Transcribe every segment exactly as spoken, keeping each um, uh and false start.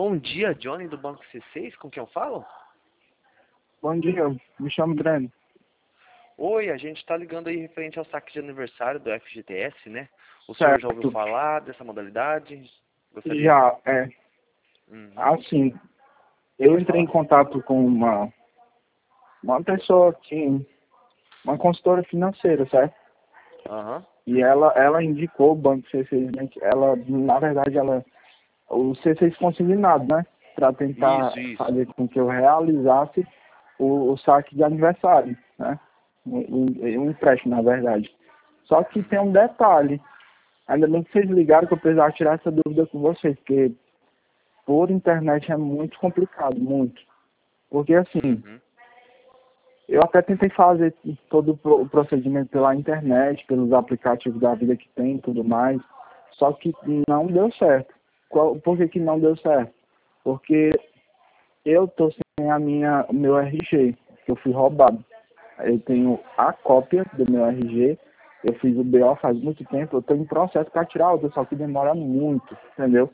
Bom dia, Johnny do Banco C seis, com quem eu falo? Bom dia, me chamo Breno. Oi, a gente está ligando aí referente ao saque de aniversário do F G T S, né? O senhor já ouviu falar dessa modalidade? Gostaria... Já, é. Uhum. Assim, eu entrei em contato com uma, uma pessoa que, uma consultora financeira, certo? Aham. E ela, ela indicou o Banco C seis, né, que ela, na verdade, ela, o C seis consignado, né? Para tentar Isso, isso. fazer com que eu realizasse o, o saque de aniversário, né? Um, um empréstimo, na verdade. Só que tem um detalhe. Ainda bem que vocês ligaram que eu precisava tirar essa dúvida com vocês, porque por internet é muito complicado, muito. Porque assim, Uhum. eu até tentei fazer todo o procedimento pela internet, pelos aplicativos da vida que tem e tudo mais, só que não deu certo. Qual, por que que não deu certo? Porque eu tô sem a minha, o meu R G, que eu fui roubado. Eu tenho a cópia do meu R G, eu fiz o B O faz muito tempo, eu tenho um processo para tirar outra, só que demora muito, entendeu?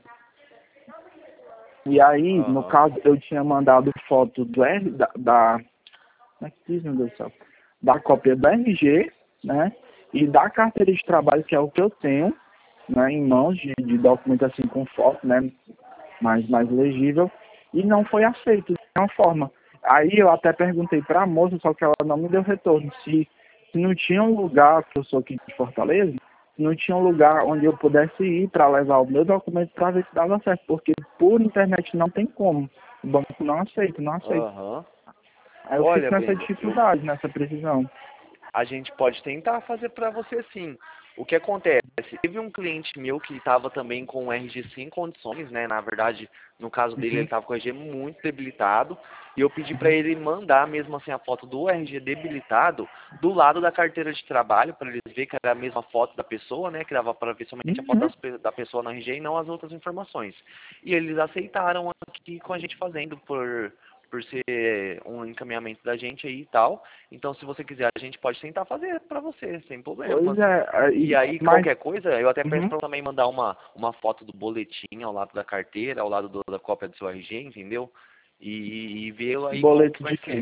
E aí, no Aham. caso, eu tinha mandado foto do R, da, da como é que diz, meu Deus do céu? Da cópia do R G, né? E da carteira de trabalho, que é o que eu tenho, né? Em mãos de, de documento assim com foto, né? Mais, mais legível. E não foi aceito de nenhuma forma. Aí eu até perguntei para a moça, só que ela não me deu retorno. Se, se não tinha um lugar, que eu sou aqui de Fortaleza, se não tinha um lugar onde eu pudesse ir para levar o meu documento para ver se dava certo. Porque por internet não tem como. O banco não aceita, não aceita. Aham. Aí eu Olha, fico nessa Brenda, eu dificuldade, nessa precisão. a gente pode tentar fazer para você sim. O que acontece? Teve um cliente meu que estava também com o R G sem condições, né? Na verdade, no caso dele, ele Uhum, estava com o R G muito debilitado. E eu pedi para uhum, ele mandar mesmo assim a foto do R G debilitado do lado da carteira de trabalho, para eles verem que era a mesma foto da pessoa, né? Que dava para ver somente a foto uhum. das pe- da pessoa no R G e não as outras informações. E eles aceitaram aqui com a gente fazendo por por ser um encaminhamento da gente aí e tal. Então, se você quiser, a gente pode tentar fazer para você, sem Pois problemas. é, E aí, aí, mas qualquer coisa, eu até peço uhum. para também mandar uma, uma foto do boletim ao lado da carteira, ao lado do- da cópia do seu R G, entendeu? E, e ver aí como Boleto que de vai quê? ser.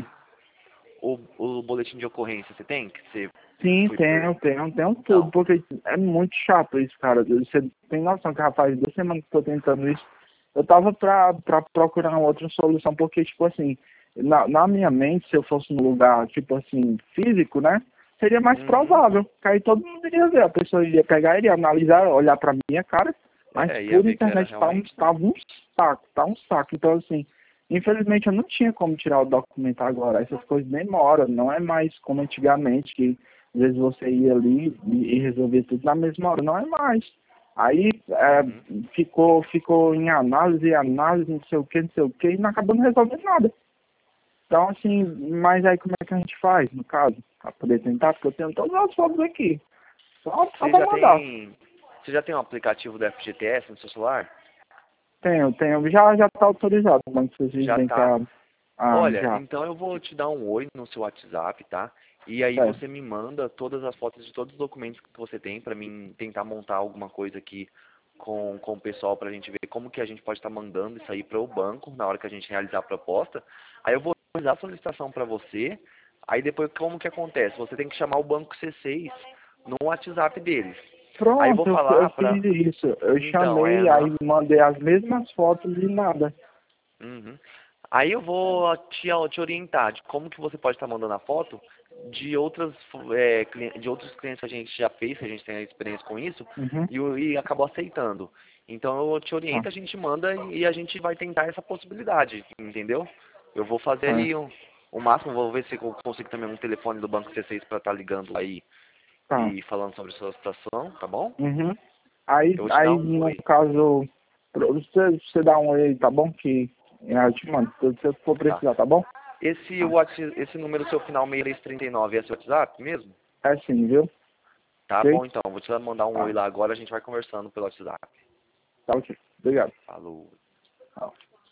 O, o boletim de ocorrência, você tem? Que você Sim, foi tenho, per... tenho, tenho tudo, Então. porque é muito chato isso, cara. Você tem noção que, rapaz, duas semanas que eu tô tentando isso, eu tava pra, pra procurar uma outra solução, porque, tipo assim, na, na minha mente, se eu fosse num lugar, tipo assim, físico, né, seria mais Uhum. provável, que aí todo mundo iria ver, a pessoa iria pegar, iria analisar, olhar pra minha cara, mas É, ia por ver que era internet tá um, realmente, né? tava um saco, tá um saco. Então, assim, infelizmente eu não tinha como tirar o documento agora, essas coisas demoram, não é mais como antigamente, que às vezes você ia ali e, e resolvia tudo na mesma hora, não é mais. Aí é, Uhum. ficou, ficou em análise, análise, não sei o que, não sei o que, e não acabou não resolvendo nada. Então, assim, mas aí como é que a gente faz, no caso, para poder tentar, porque eu tenho todas as fotos aqui. Só, só Você para já mandar. tem. Você já tem um aplicativo do F G T S no seu celular? Tenho, tenho, já já está autorizado, quando vocês Já vêm tá. cá. Ah, Olha, já. então eu vou te dar um oi no seu WhatsApp, tá? E aí É. você me manda todas as fotos de todos os documentos que você tem para mim tentar montar alguma coisa aqui com, com o pessoal pra gente ver como que a gente pode estar mandando isso aí para o banco na hora que a gente realizar a proposta. Aí eu vou realizar a solicitação para você. Aí depois como que acontece? Você tem que chamar o banco C seis no WhatsApp deles. Aí eu vou Pronto, eu, eu falar pra... fiz isso. Eu Então, é, chamei, aham. aí mandei as mesmas fotos e nada. Uhum. Aí eu vou te, te orientar de como que você pode estar mandando a foto de outras é, cli- de outros clientes que a gente já fez, que a gente tem experiência com isso, Uhum. e, o- e acabou aceitando. Então eu te Ah, oriento, a gente manda e, e a gente vai tentar essa possibilidade, entendeu? Eu vou fazer é. ali o, o máximo, vou ver se eu consigo também um telefone do Banco C seis para estar ligando aí Tá. e falando sobre a sua situação, tá bom? Uhum. Aí, Eu vou te dar aí, um no oi. caso, pro- você, você dá um oi aí, tá bom? Que eu te mando, se você for Tá. precisar, tá bom? Esse, Ah, Whats- esse número seu final seis três três nove é seu WhatsApp mesmo? é sim, viu? Tá Ok? bom então, vou te mandar um oi Tá, lá agora, a gente vai conversando pelo WhatsApp. tá ok. Obrigado. Falou. Tchau.